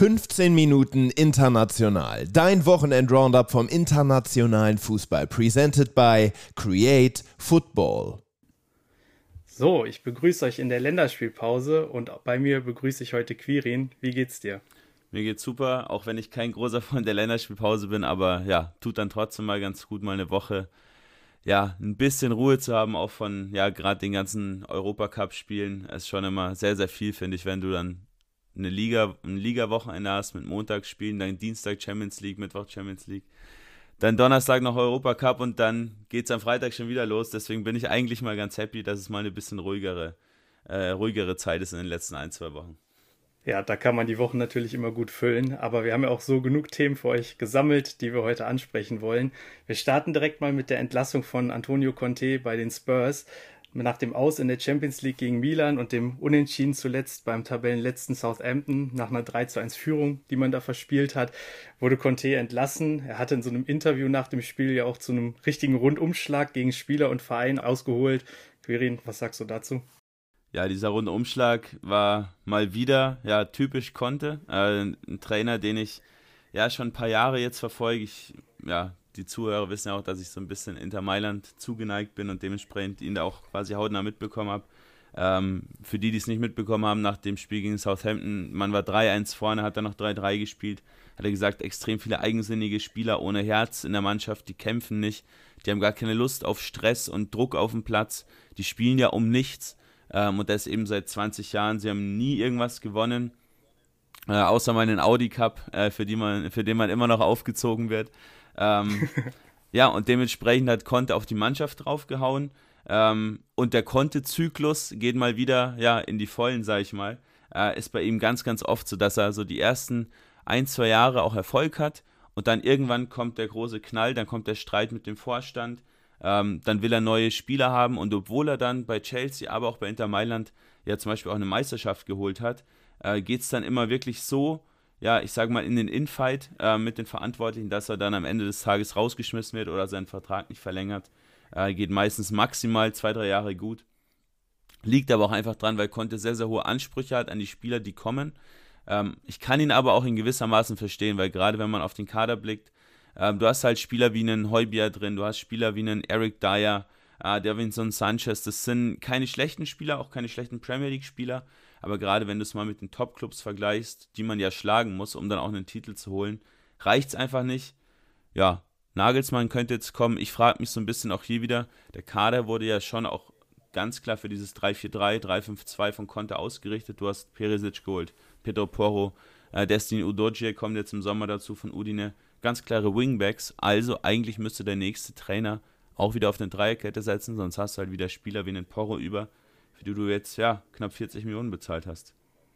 15 Minuten international. Dein Wochenend-Roundup vom internationalen Fußball. Presented by Create Football. So, ich begrüße euch in der Länderspielpause und bei mir begrüße ich heute Quirin. Wie geht's dir? Mir geht's super, auch wenn ich kein großer Freund der Länderspielpause bin, aber ja, tut dann trotzdem mal ganz gut, mal eine Woche, ja, ein bisschen Ruhe zu haben, auch von, ja, gerade den ganzen Europacup-Spielen. Es ist schon immer sehr, sehr viel, finde ich, wenn du dann ein Liga-Wochenende hast mit Montagsspielen, dann Dienstag Champions League, Mittwoch Champions League, dann Donnerstag noch Europacup und dann geht's am Freitag schon wieder los. Deswegen bin ich eigentlich mal ganz happy, dass es mal eine bisschen ruhigere Zeit ist in den letzten 1, 2 Wochen. Ja, da kann man die Wochen natürlich immer gut füllen, aber wir haben ja auch so genug Themen für euch gesammelt, die wir heute ansprechen wollen. Wir starten direkt mal mit der Entlassung von Antonio Conte bei den Spurs. Nach dem Aus in der Champions League gegen Milan und dem Unentschieden zuletzt beim Tabellenletzten Southampton nach einer 3:1 Führung, die man da verspielt hat, wurde Conte entlassen. Er hatte in so einem Interview nach dem Spiel ja auch zu einem richtigen Rundumschlag gegen Spieler und Verein ausgeholt. Quirin, was sagst du dazu? Ja, dieser Rundumschlag war mal wieder, ja, typisch Conte. Ein Trainer, den ich ja schon ein paar Jahre jetzt verfolge. Die Zuhörer wissen ja auch, dass ich so ein bisschen Inter Mailand zugeneigt bin und dementsprechend ihn da auch quasi hautnah mitbekommen habe. Für die es nicht mitbekommen haben, nach dem Spiel gegen Southampton, man war 3:1 vorne, hat dann noch 3:3 gespielt, hat er gesagt, extrem viele eigensinnige Spieler ohne Herz in der Mannschaft, die kämpfen nicht, die haben gar keine Lust auf Stress und Druck auf dem Platz, die spielen ja um nichts. Und das eben seit 20 Jahren. Sie haben nie irgendwas gewonnen, außer mal einen Audi Cup, für den man immer noch aufgezogen wird. Ja, und dementsprechend hat Conte auf die Mannschaft draufgehauen. Und der Conte-Zyklus geht mal wieder in die Vollen, sag ich mal. Ist bei ihm ganz, ganz oft so, dass er so die ersten 1, 2 Jahre auch Erfolg hat und dann irgendwann kommt der große Knall, dann kommt der Streit mit dem Vorstand. Dann will er neue Spieler haben und obwohl er dann bei Chelsea, aber auch bei Inter Mailand ja zum Beispiel auch eine Meisterschaft geholt hat, geht es dann immer wirklich so, ja, ich sage mal in den Infight mit den Verantwortlichen, dass er dann am Ende des Tages rausgeschmissen wird oder seinen Vertrag nicht verlängert. Geht meistens maximal 2, 3 Jahre gut. Liegt aber auch einfach dran, weil Conte sehr, sehr hohe Ansprüche hat an die Spieler, die kommen. Ich kann ihn aber auch in gewissermaßen verstehen, weil gerade wenn man auf den Kader blickt, du hast halt Spieler wie einen Højbjerg drin, du hast Spieler wie einen Eric Dyer, Davinson Sanchez, das sind keine schlechten Spieler, auch keine schlechten Premier League Spieler, aber gerade wenn du es mal mit den Top-Clubs vergleichst, die man ja schlagen muss, um dann auch einen Titel zu holen, reicht es einfach nicht. Ja, Nagelsmann könnte jetzt kommen, ich frage mich so ein bisschen auch hier wieder, der Kader wurde ja schon auch ganz klar für dieses 3-4-3, 3-5-2 von Conte ausgerichtet, du hast Perisic geholt, Pedro Porro, Destiny Udogie kommt jetzt im Sommer dazu von Udine, ganz klare Wingbacks, also eigentlich müsste der nächste Trainer auch wieder auf eine Dreierkette setzen, sonst hast du halt wieder Spieler wie einen Porro über, für die du jetzt knapp 40 Millionen bezahlt hast.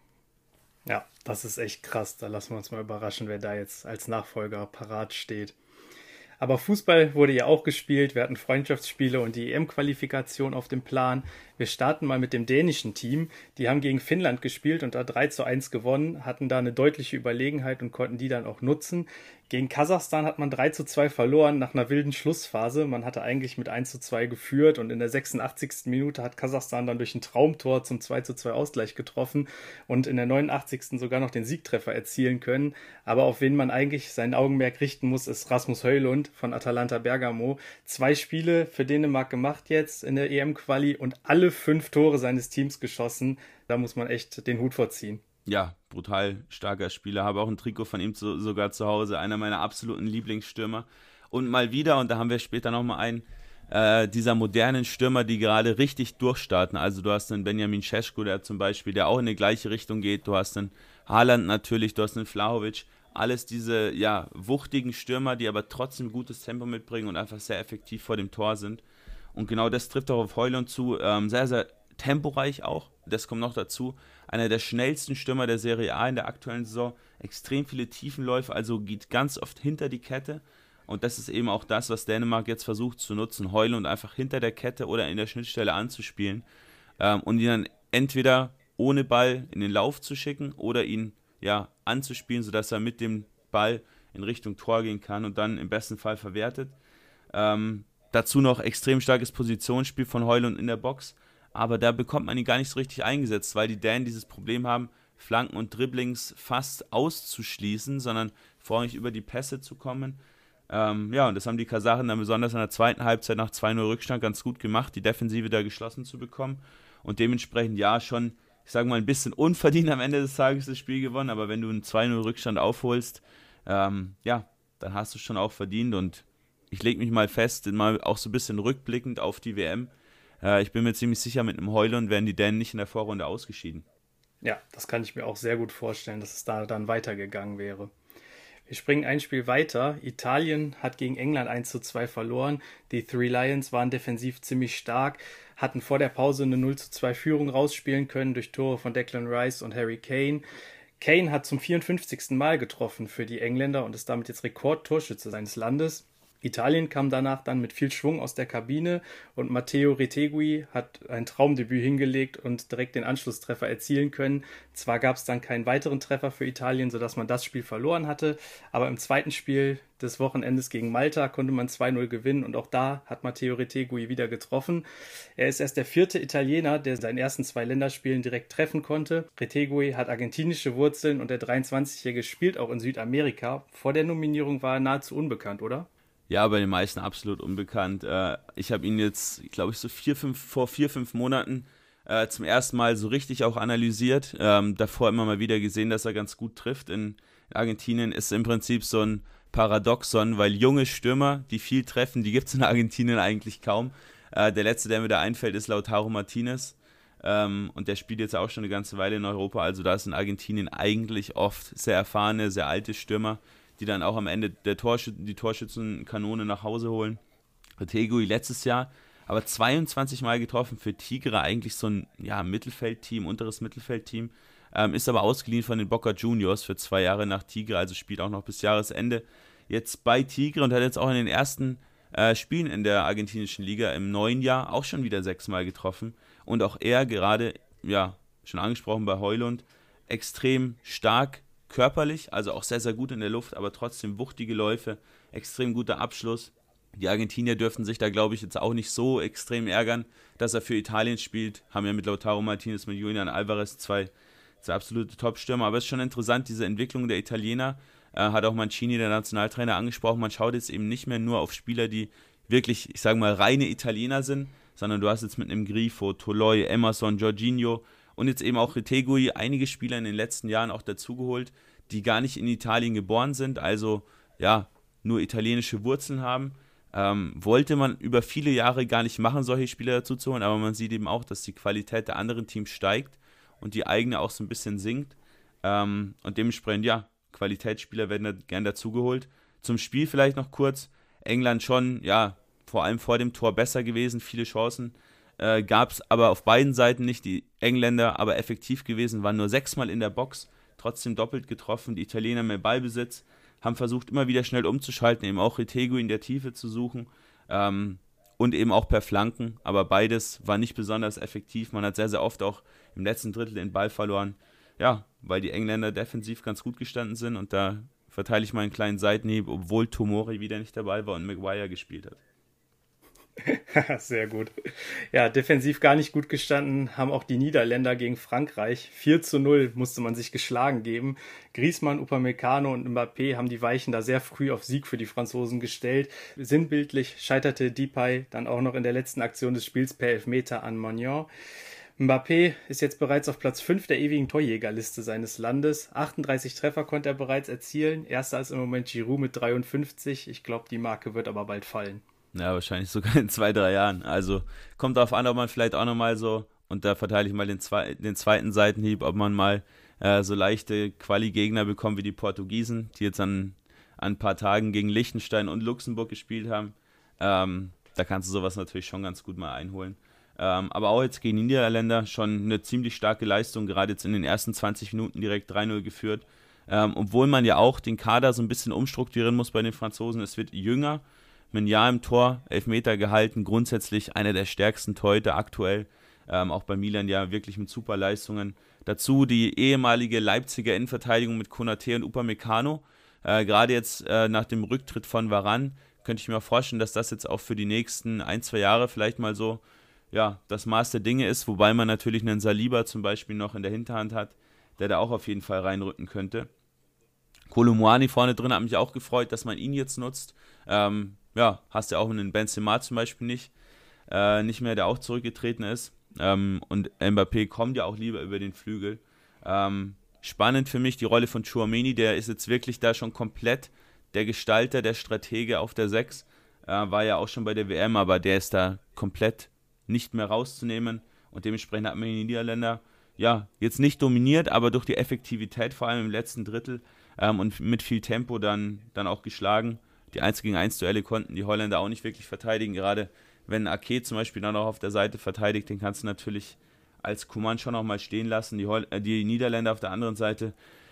Ja, das ist echt krass. Da lassen wir uns mal überraschen, wer da jetzt als Nachfolger parat steht. Aber Fußball wurde ja auch gespielt. Wir hatten Freundschaftsspiele und die EM-Qualifikation auf dem Plan. Wir starten mal mit dem dänischen Team. Die haben gegen Finnland gespielt und da 3:1 gewonnen, hatten da eine deutliche Überlegenheit und konnten die dann auch nutzen. Gegen Kasachstan hat man 3:2 verloren nach einer wilden Schlussphase. Man hatte eigentlich mit 1:2 geführt und in der 86. Minute hat Kasachstan dann durch ein Traumtor zum 2:2 Ausgleich getroffen und in der 89. sogar noch den Siegtreffer erzielen können. Aber auf wen man eigentlich sein Augenmerk richten muss, ist Rasmus Højlund von Atalanta Bergamo. 2 Spiele für Dänemark gemacht jetzt in der EM-Quali und alle 5 Tore seines Teams geschossen. Da muss man echt den Hut vorziehen. Ja, brutal starker Spieler. Habe auch ein Trikot von ihm sogar zu Hause. Einer meiner absoluten Lieblingsstürmer. Und mal wieder, und da haben wir später nochmal einen, dieser modernen Stürmer, die gerade richtig durchstarten. Also du hast einen Benjamin Šeško, der zum Beispiel, der auch in die gleiche Richtung geht. Du hast einen Haaland natürlich, du hast einen Vlahovic. Alles diese, wuchtigen Stürmer, die aber trotzdem gutes Tempo mitbringen und einfach sehr effektiv vor dem Tor sind. Und genau das trifft auch auf Højlund zu. Sehr, sehr temporeich auch. Das kommt noch dazu. Einer der schnellsten Stürmer der Serie A in der aktuellen Saison. Extrem viele Tiefenläufe, also geht ganz oft hinter die Kette. Und das ist eben auch das, was Dänemark jetzt versucht zu nutzen. Højlund einfach hinter der Kette oder in der Schnittstelle anzuspielen. Und ihn dann entweder ohne Ball in den Lauf zu schicken oder ihn anzuspielen, sodass er mit dem Ball in Richtung Tor gehen kann und dann im besten Fall verwertet. Dazu noch extrem starkes Positionsspiel von Højlund in der Box, aber da bekommt man ihn gar nicht so richtig eingesetzt, weil die Dänen dieses Problem haben, Flanken und Dribblings fast auszuschließen, sondern vorrangig über die Pässe zu kommen. Und das haben die Kasachen dann besonders in der zweiten Halbzeit nach 2-0 Rückstand ganz gut gemacht, die Defensive da geschlossen zu bekommen. Und dementsprechend schon, ich sage mal, ein bisschen unverdient am Ende des Tages das Spiel gewonnen, aber wenn du einen 2-0 Rückstand aufholst, dann hast du es schon auch verdient. Und ich lege mich mal fest, mal auch so ein bisschen rückblickend auf die WM. Ich bin mir ziemlich sicher, mit einem Heuland wären die Dänen nicht in der Vorrunde ausgeschieden. Ja, das kann ich mir auch sehr gut vorstellen, dass es da dann weitergegangen wäre. Wir springen ein Spiel weiter. Italien hat gegen England 1:2 verloren. Die Three Lions waren defensiv ziemlich stark, hatten vor der Pause eine 0:2 Führung rausspielen können durch Tore von Declan Rice und Harry Kane. Kane hat zum 54. Mal getroffen für die Engländer und ist damit jetzt Rekordtorschütze seines Landes. Italien kam danach dann mit viel Schwung aus der Kabine und Matteo Retegui hat ein Traumdebüt hingelegt und direkt den Anschlusstreffer erzielen können. Zwar gab es dann keinen weiteren Treffer für Italien, sodass man das Spiel verloren hatte, aber im zweiten Spiel des Wochenendes gegen Malta konnte man 2:0 gewinnen und auch da hat Matteo Retegui wieder getroffen. Er ist erst der 4. Italiener, der in seinen ersten 2 Länderspielen direkt treffen konnte. Retegui hat argentinische Wurzeln und der 23-Jährige spielt auch in Südamerika. Vor der Nominierung war er nahezu unbekannt, oder? Ja, bei den meisten absolut unbekannt. Ich habe ihn jetzt, glaube ich, vor 4-5 Monaten zum ersten Mal so richtig auch analysiert. Davor immer mal wieder gesehen, dass er ganz gut trifft. In Argentinien ist im Prinzip so ein Paradoxon, weil junge Stürmer, die viel treffen, die gibt es in Argentinien eigentlich kaum. Der letzte, der mir da einfällt, ist Lautaro Martinez. Und der spielt jetzt auch schon eine ganze Weile in Europa. Also da ist in Argentinien eigentlich oft sehr erfahrene, sehr alte Stürmer, die dann auch am Ende die Torschützenkanone nach Hause holen. Retegui letztes Jahr aber 22 Mal getroffen für Tigre, eigentlich so ein Mittelfeldteam, unteres Mittelfeldteam, ist aber ausgeliehen von den Boca Juniors für 2 Jahre nach Tigre, also spielt auch noch bis Jahresende jetzt bei Tigre und hat jetzt auch in den ersten Spielen in der argentinischen Liga im neuen Jahr auch schon wieder 6 Mal getroffen und auch er gerade, schon angesprochen bei Heuland, extrem stark körperlich, also auch sehr, sehr gut in der Luft, aber trotzdem wuchtige Läufe, extrem guter Abschluss. Die Argentinier dürften sich da, glaube ich, jetzt auch nicht so extrem ärgern, dass er für Italien spielt. Haben ja mit Lautaro Martinez, mit Julian Alvarez zwei absolute Top-Stürmer. Aber es ist schon interessant, diese Entwicklung der Italiener. Hat auch Mancini, der Nationaltrainer, angesprochen. Man schaut jetzt eben nicht mehr nur auf Spieler, die wirklich, ich sage mal, reine Italiener sind, sondern du hast jetzt mit einem Grifo, Toloi, Emerson, Jorginho und jetzt eben auch Retegui einige Spieler in den letzten Jahren auch dazugeholt, die gar nicht in Italien geboren sind, also nur italienische Wurzeln haben. Wollte man über viele Jahre gar nicht machen, solche Spieler dazu zu holen, aber man sieht eben auch, dass die Qualität der anderen Teams steigt und die eigene auch so ein bisschen sinkt. Und dementsprechend, Qualitätsspieler werden da gern dazugeholt. Zum Spiel vielleicht noch kurz. England schon, vor allem vor dem Tor besser gewesen, viele Chancen. Gab es aber auf beiden Seiten nicht. Die Engländer aber effektiv gewesen, waren nur 6 Mal in der Box, trotzdem doppelt getroffen. Die Italiener mehr Ballbesitz, haben versucht, immer wieder schnell umzuschalten, eben auch Retegui in der Tiefe zu suchen und eben auch per Flanken. Aber beides war nicht besonders effektiv. Man hat sehr, sehr oft auch im letzten Drittel den Ball verloren. Weil die Engländer defensiv ganz gut gestanden sind und da verteile ich mal einen kleinen Seitenhieb, obwohl Tomori wieder nicht dabei war und Maguire gespielt hat. Sehr gut. Ja, defensiv gar nicht gut gestanden haben auch die Niederländer gegen Frankreich. 4:0 musste man sich geschlagen geben. Griezmann, Upamecano und Mbappé haben die Weichen da sehr früh auf Sieg für die Franzosen gestellt. Sinnbildlich scheiterte Depay dann auch noch in der letzten Aktion des Spiels per Elfmeter an Maignan. Mbappé ist jetzt bereits auf Platz 5 der ewigen Torjägerliste seines Landes. 38 Treffer konnte er bereits erzielen. Erster ist im Moment Giroud mit 53. Ich glaube, die Marke wird aber bald fallen. Ja, wahrscheinlich sogar in 2-3 Jahren. Also kommt darauf an, ob man vielleicht auch nochmal so, und da verteile ich mal den zweiten Seitenhieb, ob man mal so leichte Quali-Gegner bekommt wie die Portugiesen, die jetzt an ein paar Tagen gegen Liechtenstein und Luxemburg gespielt haben. Da kannst du sowas natürlich schon ganz gut mal einholen. Aber auch jetzt gegen die Niederländer schon eine ziemlich starke Leistung, gerade jetzt in den ersten 20 Minuten direkt 3-0 geführt. Obwohl man ja auch den Kader so ein bisschen umstrukturieren muss bei den Franzosen. Es wird jünger, mit einem Jahr im Tor, Elfmeter gehalten, grundsätzlich einer der stärksten Torhüter aktuell. Auch bei Milan ja wirklich mit super Leistungen. Dazu die ehemalige Leipziger Innenverteidigung mit Konaté und Upamecano. Gerade jetzt nach dem Rücktritt von Varane könnte ich mir auch vorstellen, dass das jetzt auch für die nächsten 1-2 Jahre vielleicht mal so das Maß der Dinge ist, wobei man natürlich einen Saliba zum Beispiel noch in der Hinterhand hat, der da auch auf jeden Fall reinrücken könnte. Kolo Muani vorne drin hat mich auch gefreut, dass man ihn jetzt nutzt. Hast ja auch einen Benzema zum Beispiel nicht mehr, der auch zurückgetreten ist. Und Mbappé kommt ja auch lieber über den Flügel. Spannend für mich die Rolle von Tchouaméni, der ist jetzt wirklich da schon komplett der Gestalter, der Stratege auf der 6. War ja auch schon bei der WM, aber der ist da komplett nicht mehr rauszunehmen. Und dementsprechend hat man die Niederländer jetzt nicht dominiert, aber durch die Effektivität, vor allem im letzten Drittel und mit viel Tempo dann auch geschlagen. Die 1-gegen-1-Duelle konnten die Holländer auch nicht wirklich verteidigen, gerade wenn Ake zum Beispiel dann auch auf der Seite verteidigt, den kannst du natürlich als Coman schon auch mal stehen lassen. Die Niederländer auf der anderen Seite,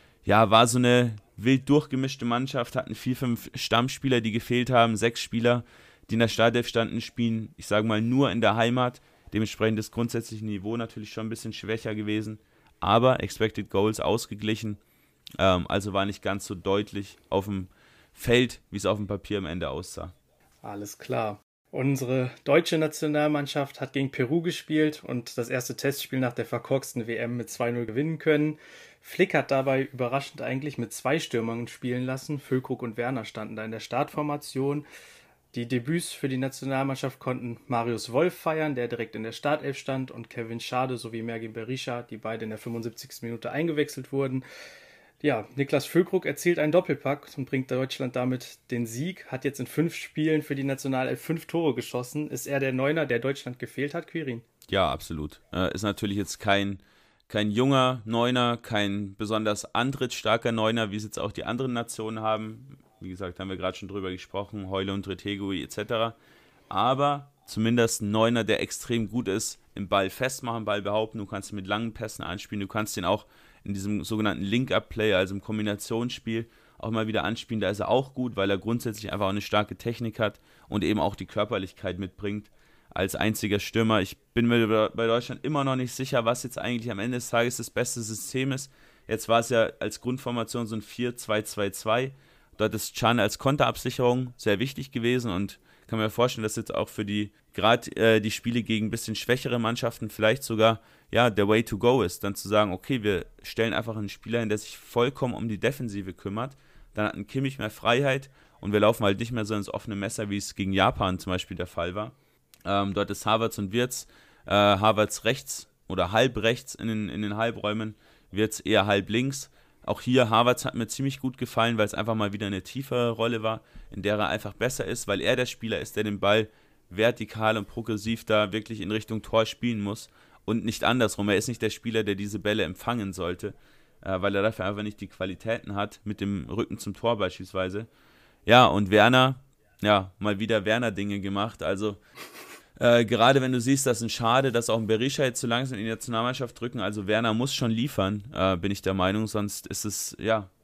war so eine wild durchgemischte Mannschaft, hatten 4-5 Stammspieler, die gefehlt haben, 6 Spieler, die in der Startelf standen, spielen, ich sage mal, nur in der Heimat. Dementsprechend das grundsätzliche Niveau natürlich schon ein bisschen schwächer gewesen, aber Expected Goals ausgeglichen, also war nicht ganz so deutlich auf dem Feld, wie es auf dem Papier am Ende aussah. Alles klar. Unsere deutsche Nationalmannschaft hat gegen Peru gespielt und das erste Testspiel nach der verkorksten WM mit 2-0 gewinnen können. Flick hat dabei überraschend eigentlich mit 2 Stürmern spielen lassen. Füllkrug und Werner standen da in der Startformation. Die Debüts für die Nationalmannschaft konnten Marius Wolf feiern, der direkt in der Startelf stand, und Kevin Schade sowie Mergin Berisha, die beide in der 75. Minute eingewechselt wurden. Ja, Niklas Füllkrug erzielt einen Doppelpack und bringt Deutschland damit den Sieg, hat jetzt in 5 Spielen für die Nationalelf 5 Tore geschossen. Ist er der Neuner, der Deutschland gefehlt hat, Quirin? Ja, absolut. Ist natürlich jetzt kein junger Neuner, kein besonders antrittsstarker Neuner, wie es jetzt auch die anderen Nationen haben. Wie gesagt, haben wir gerade schon drüber gesprochen, Heule und Retegui etc. Aber zumindest ein Neuner, der extrem gut ist im Ball festmachen, Ball behaupten. Du kannst ihn mit langen Pässen anspielen, du kannst ihn auch in diesem sogenannten Link-Up-Play, also im Kombinationsspiel, auch mal wieder anspielen. Da ist er auch gut, weil er grundsätzlich einfach auch eine starke Technik hat und eben auch die Körperlichkeit mitbringt als einziger Stürmer. Ich bin mir bei Deutschland immer noch nicht sicher, was jetzt eigentlich am Ende des Tages das beste System ist. Jetzt war es ja als Grundformation so ein 4-2-2-2. Dort ist Can als Konterabsicherung sehr wichtig gewesen und kann mir vorstellen, dass jetzt auch für die Spiele gegen ein bisschen schwächere Mannschaften vielleicht sogar der Way to go ist, dann zu sagen, okay, wir stellen einfach einen Spieler hin, der sich vollkommen um die Defensive kümmert, dann hat ein Kimmich mehr Freiheit und wir laufen halt nicht mehr so ins offene Messer, wie es gegen Japan zum Beispiel der Fall war. Dort ist Havertz und Wirtz, Havertz rechts oder halb rechts in den Halbräumen, Wirtz eher halb links. Auch hier, Havertz hat mir ziemlich gut gefallen, weil es einfach mal wieder eine tiefere Rolle war, in der er einfach besser ist, weil er der Spieler ist, der den Ball vertikal und progressiv da wirklich in Richtung Tor spielen muss und nicht andersrum. Er ist nicht der Spieler, der diese Bälle empfangen sollte, weil er dafür einfach nicht die Qualitäten hat, mit dem Rücken zum Tor beispielsweise. Ja, und Werner, mal wieder Werner-Dinge gemacht, also gerade wenn du siehst, dass ein Schade, dass auch ein Berisha jetzt so langsam in die Nationalmannschaft drücken, also Werner muss schon liefern, bin ich der Meinung, sonst ist es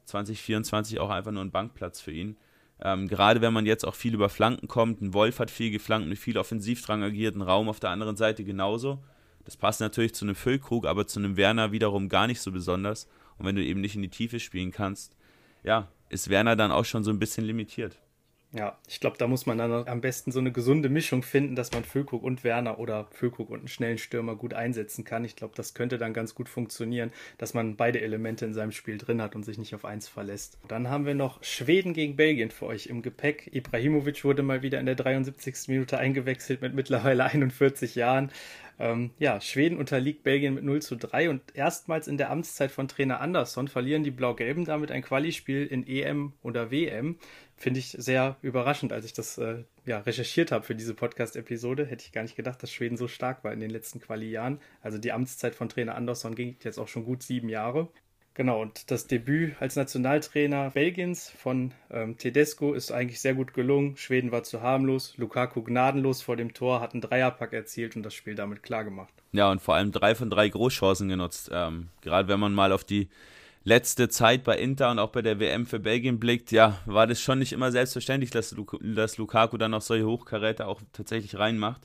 2024 auch einfach nur ein Bankplatz für ihn. Gerade wenn man jetzt auch viel über Flanken kommt, ein Wolf hat viel geflankt, mit viel Offensivdrang agiert, ein Raum auf der anderen Seite genauso. Das passt natürlich zu einem Füllkrug, aber zu einem Werner wiederum gar nicht so besonders. Und wenn du eben nicht in die Tiefe spielen kannst, ist Werner dann auch schon so ein bisschen limitiert. Ja, ich glaube, da muss man dann am besten so eine gesunde Mischung finden, dass man Füllkrug und Werner oder Füllkrug und einen schnellen Stürmer gut einsetzen kann. Ich glaube, das könnte dann ganz gut funktionieren, dass man beide Elemente in seinem Spiel drin hat und sich nicht auf eins verlässt. Dann haben wir noch Schweden gegen Belgien für euch im Gepäck. Ibrahimovic wurde mal wieder in der 73. Minute eingewechselt mit mittlerweile 41 Jahren. Schweden unterliegt Belgien mit 0-3 und erstmals in der Amtszeit von Trainer Andersson verlieren die Blau-Gelben damit ein Quali-Spiel in EM oder WM. Finde ich sehr überraschend, als ich das recherchiert habe für diese Podcast-Episode. Hätte ich gar nicht gedacht, dass Schweden so stark war in den letzten Quali-Jahren. Also die Amtszeit von Trainer Andersson ging jetzt auch schon gut 7 Jahre. Genau, und das Debüt als Nationaltrainer Belgiens von Tedesco ist eigentlich sehr gut gelungen. Schweden war zu harmlos, Lukaku gnadenlos vor dem Tor, hat einen Dreierpack erzielt und das Spiel damit klar gemacht. Ja, und vor allem 3 von 3 Großchancen genutzt. Gerade wenn man mal auf die letzte Zeit bei Inter und auch bei der WM für Belgien blickt, war das schon nicht immer selbstverständlich, dass Lukaku dann noch solche Hochkaräter auch tatsächlich reinmacht.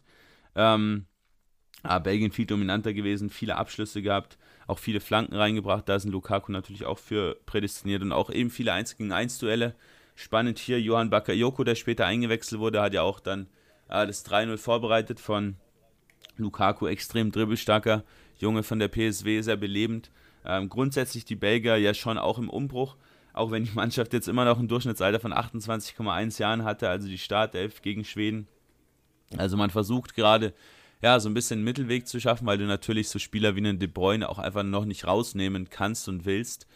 Belgien viel dominanter gewesen, viele Abschlüsse gehabt, auch viele Flanken reingebracht, da ist ein Lukaku natürlich auch für prädestiniert und auch eben viele 1-gegen-1-Duelle. Spannend hier, Johan Bakayoko, der später eingewechselt wurde, hat ja auch dann das 3-0 vorbereitet von Lukaku, extrem dribbelstarker Junge von der PSW, sehr belebend. Grundsätzlich die Belgier ja schon auch im Umbruch, auch wenn die Mannschaft jetzt immer noch ein Durchschnittsalter von 28,1 Jahren hatte, also die Startelf gegen Schweden. Also man versucht gerade, ja, so ein bisschen einen Mittelweg zu schaffen, weil du natürlich so Spieler wie einen De Bruyne auch einfach noch nicht rausnehmen kannst und willst.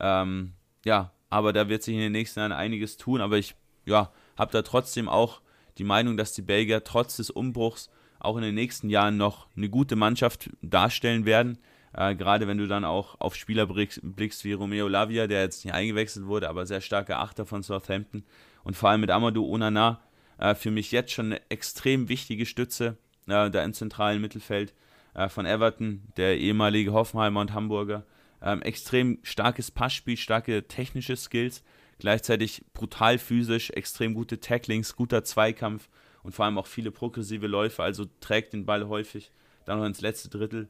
Ja, aber da wird sich in den nächsten Jahren einiges tun, aber ich habe da trotzdem auch die Meinung, dass die Belgier trotz des Umbruchs auch in den nächsten Jahren noch eine gute Mannschaft darstellen werden. Gerade wenn du dann auch auf Spieler blickst wie Romeo Lavia, der jetzt nicht eingewechselt wurde, aber sehr starker Achter von Southampton. Und vor allem mit Amadou Onana, für mich jetzt schon eine extrem wichtige Stütze da im zentralen Mittelfeld von Everton, der ehemalige Hoffenheimer und Hamburger. Extrem starkes Passspiel, starke technische Skills, gleichzeitig brutal physisch, extrem gute Tacklings, guter Zweikampf und vor allem auch viele progressive Läufe, also trägt den Ball häufig dann noch ins letzte Drittel.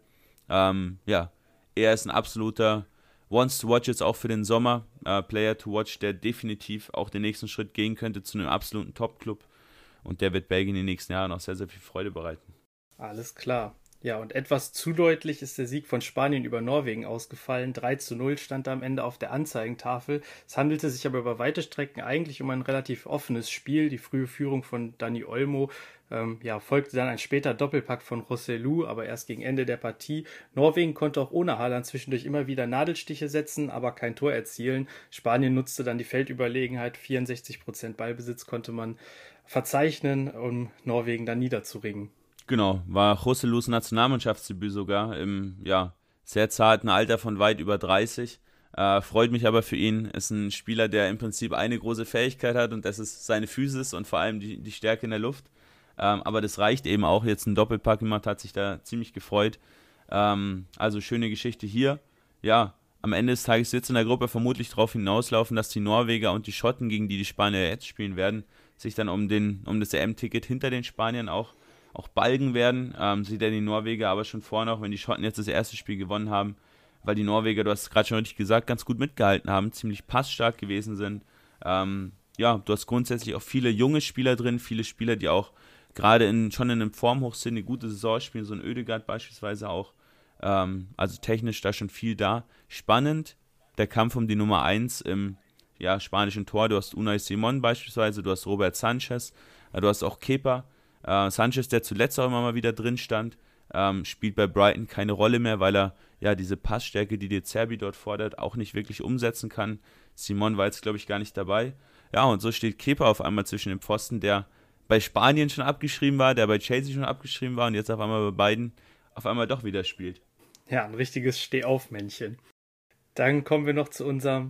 Er ist ein absoluter Wants to watch jetzt auch für den Sommer, Player to watch, der definitiv auch den nächsten Schritt gehen könnte zu einem absoluten Top-Club und der wird Belgien in den nächsten Jahren auch sehr, sehr viel Freude bereiten. Alles klar. Ja, und etwas zu deutlich ist der Sieg von Spanien über Norwegen ausgefallen. 3:0 stand da am Ende auf der Anzeigentafel. Es handelte sich aber über weite Strecken eigentlich um ein relativ offenes Spiel. Die frühe Führung von Dani Olmo folgte dann ein später Doppelpack von Joselu, aber erst gegen Ende der Partie. Norwegen konnte auch ohne Haaland zwischendurch immer wieder Nadelstiche setzen, aber kein Tor erzielen. Spanien nutzte dann die Feldüberlegenheit. 64% Ballbesitz konnte man verzeichnen, um Norwegen dann niederzuringen. Genau, war Joselus Nationalmannschaftsdebüt sogar im sehr zarten Alter von weit über 30. Freut mich aber für ihn. Ist ein Spieler, der im Prinzip eine große Fähigkeit hat und das ist seine Physis und vor allem die Stärke in der Luft. Aber das reicht eben auch. Jetzt einen Doppelpack gemacht, hat sich da ziemlich gefreut. Also schöne Geschichte hier. Ja, am Ende des Tages wird es in der Gruppe vermutlich darauf hinauslaufen, dass die Norweger und die Schotten, gegen die Spanier jetzt spielen werden, sich dann um das EM-Ticket hinter den Spaniern auch balgen werden. Sieht er die Norweger aber schon vorne, auch wenn die Schotten jetzt das erste Spiel gewonnen haben, weil die Norweger, du hast es gerade schon richtig gesagt, ganz gut mitgehalten haben, ziemlich passstark gewesen sind. Du hast grundsätzlich auch viele junge Spieler drin, viele Spieler, die auch gerade schon in einem Formhoch sind, eine gute Saison spielen, so ein Oedegaard beispielsweise auch. Also technisch da schon viel da. Spannend, der Kampf um die Nummer 1 im spanischen Tor. Du hast Unai Simon beispielsweise, du hast Robert Sanchez, du hast auch Kepa. Sanchez, der zuletzt auch immer mal wieder drin stand, spielt bei Brighton keine Rolle mehr, weil er diese Passstärke, die De Zerbi dort fordert, auch nicht wirklich umsetzen kann. Simon war jetzt, glaube ich, gar nicht dabei. Ja, und so steht Kepa auf einmal zwischen dem Pfosten, der bei Spanien schon abgeschrieben war, der bei Chelsea schon abgeschrieben war und jetzt auf einmal bei beiden auf einmal doch wieder spielt. Ja, ein richtiges Stehaufmännchen. Dann kommen wir noch zu unserem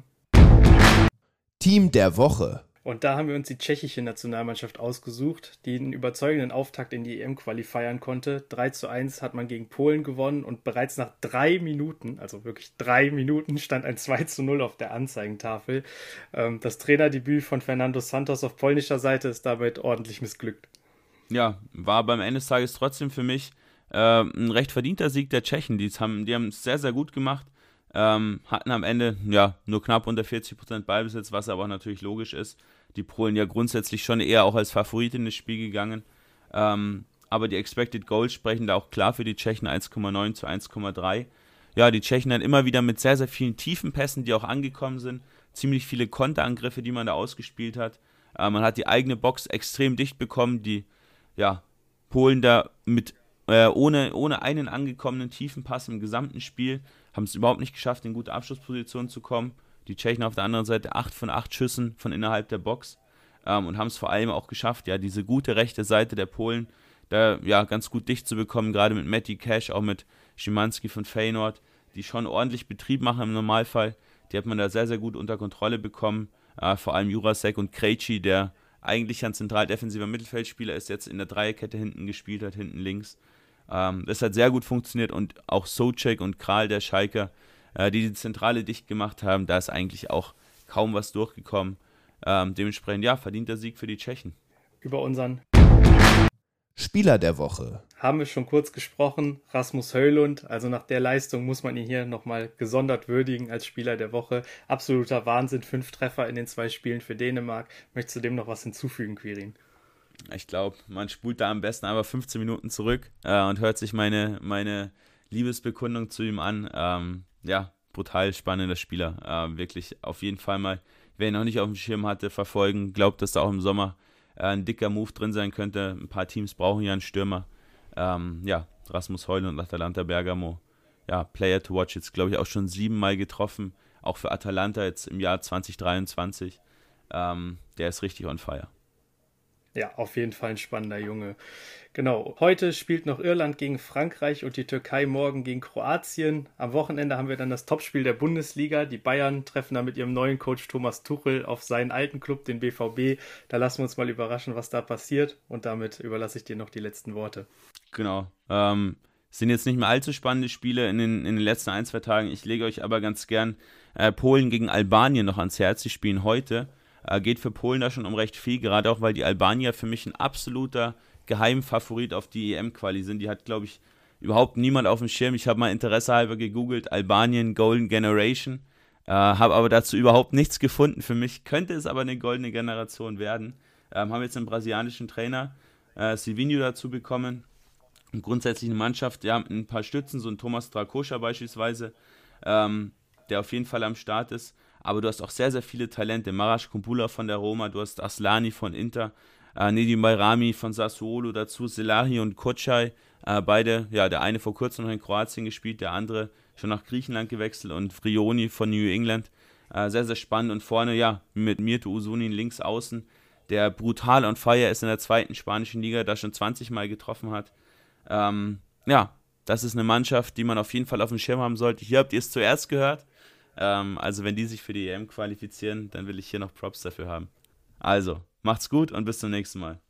Team der Woche. Und da haben wir uns die tschechische Nationalmannschaft ausgesucht, die einen überzeugenden Auftakt in die EM-Quali feiern konnte. 3:1 hat man gegen Polen gewonnen und bereits nach 3 Minuten, also wirklich 3 Minuten, stand ein 2:0 auf der Anzeigentafel. Das Trainerdebüt von Fernando Santos auf polnischer Seite ist damit ordentlich missglückt. Ja, war beim Ende des Tages trotzdem für mich ein recht verdienter Sieg der Tschechen. Die haben es sehr, sehr gut gemacht. Hatten am Ende nur knapp unter 40% Ballbesitz, was aber auch natürlich logisch ist. Die Polen ja grundsätzlich schon eher auch als Favorit in das Spiel gegangen. Aber die Expected Goals sprechen da auch klar für die Tschechen, 1,9 zu 1,3. Ja, die Tschechen dann immer wieder mit sehr, sehr vielen tiefen Pässen, die auch angekommen sind. Ziemlich viele Konterangriffe, die man da ausgespielt hat. Man hat die eigene Box extrem dicht bekommen. Die Polen da mit ohne einen angekommenen tiefen Pass im gesamten Spiel haben es überhaupt nicht geschafft, in gute Abschlusspositionen zu kommen. Die Tschechen auf der anderen Seite 8 von 8 Schüssen von innerhalb der Box und haben es vor allem auch geschafft, diese gute rechte Seite der Polen da ganz gut dicht zu bekommen, gerade mit Matty Cash, auch mit Szymanski von Feyenoord, die schon ordentlich Betrieb machen im Normalfall. Die hat man da sehr, sehr gut unter Kontrolle bekommen. Vor allem Jurasek und Krejci, der eigentlich ein zentral defensiver Mittelfeldspieler ist, jetzt in der Dreierkette hinten gespielt hat, hinten links. Das hat sehr gut funktioniert und auch Souček und Kral, der Schalker, die Zentrale dicht gemacht haben, da ist eigentlich auch kaum was durchgekommen. Dementsprechend, verdienter Sieg für die Tschechen. Über unseren Spieler der Woche haben wir schon kurz gesprochen, Rasmus Højlund. Also nach der Leistung muss man ihn hier nochmal gesondert würdigen als Spieler der Woche. Absoluter Wahnsinn, 5 Treffer in den 2 Spielen für Dänemark. Möchtest du dem noch was hinzufügen, Quirin? Ich glaube, man spult da am besten einfach 15 Minuten zurück und hört sich meine Liebesbekundung zu ihm an. brutal spannender Spieler. Wirklich auf jeden Fall mal, wer ihn noch nicht auf dem Schirm hatte, verfolgen. Glaubt, dass da auch im Sommer ein dicker Move drin sein könnte. Ein paar Teams brauchen ja einen Stürmer. Rasmus Højlund und Atalanta Bergamo. Ja, Player to watch, jetzt glaube ich auch schon 7-mal getroffen. Auch für Atalanta jetzt im Jahr 2023. Der ist richtig on fire. Ja, auf jeden Fall ein spannender Junge. Genau, heute spielt noch Irland gegen Frankreich und die Türkei morgen gegen Kroatien. Am Wochenende haben wir dann das Topspiel der Bundesliga. Die Bayern treffen da mit ihrem neuen Coach Thomas Tuchel auf seinen alten Club, den BVB. Da lassen wir uns mal überraschen, was da passiert. Und damit überlasse ich dir noch die letzten Worte. Genau. Sind jetzt nicht mehr allzu spannende Spiele in den letzten 1-2 Tagen. Ich lege euch aber ganz gern Polen gegen Albanien noch ans Herz. Die spielen heute. Geht für Polen da schon um recht viel, gerade auch, weil die Albanier für mich ein absoluter Geheimfavorit auf die EM-Quali sind. Die hat, glaube ich, überhaupt niemand auf dem Schirm. Ich habe mal interessehalber gegoogelt, Albanien Golden Generation, habe aber dazu überhaupt nichts gefunden. Für mich könnte es aber eine goldene Generation werden. Haben jetzt einen brasilianischen Trainer, Silvinho, dazu bekommen. Und grundsätzlich eine Mannschaft, ja, mit ein paar Stützen, so ein Thomas Strakosha beispielsweise, der auf jeden Fall am Start ist. Aber du hast auch sehr, sehr viele Talente. Maraş Kumpula von der Roma, du hast Aslani von Inter, Nedim Bayrami von Sassuolo dazu, Selahi und Koçay, beide, ja, der eine vor kurzem noch in Kroatien gespielt, der andere schon nach Griechenland gewechselt und Frioni von New England. Sehr, sehr spannend und vorne, ja, mit Mirto Usunin links außen, der brutal on fire ist in der 2. spanischen Liga, da schon 20 Mal getroffen hat. Ja, das ist eine Mannschaft, die man auf jeden Fall auf dem Schirm haben sollte. Hier habt ihr es zuerst gehört. Also wenn die sich für die EM qualifizieren, dann will ich hier noch Props dafür haben. Also, macht's gut und bis zum nächsten Mal.